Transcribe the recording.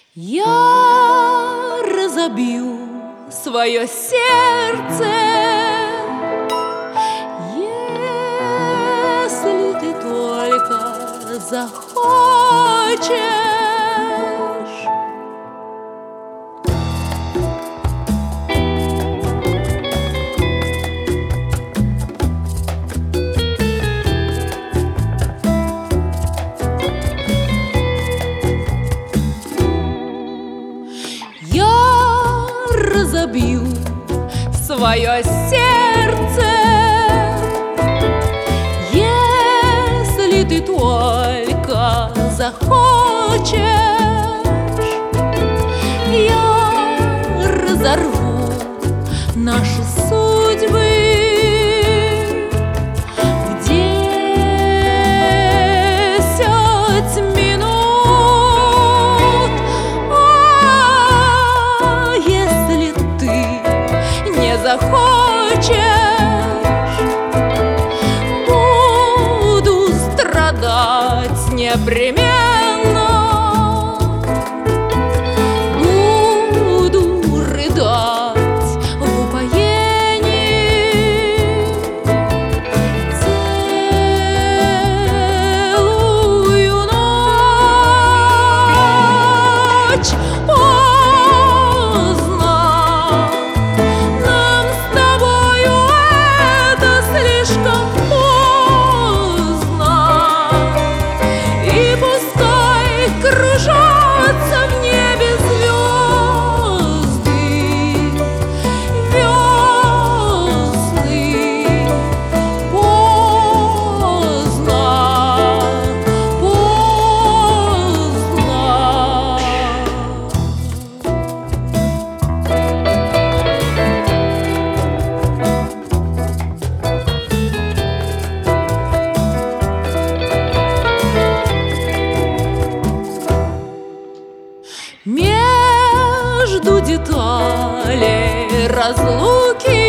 Я разобью свое сердце, если ты только захочешь. Разобью свое сердце, если ты только захочешь. Я разорву наши судьбы в 10 минут. Если ты не захочешь, буду страдать непременно, буду рыдать в упоении целую ночь. Поздно, нам с тобою это слишком поздно, и пускай кружатся в небе звезды, весны. Поздно, между деталей разлуки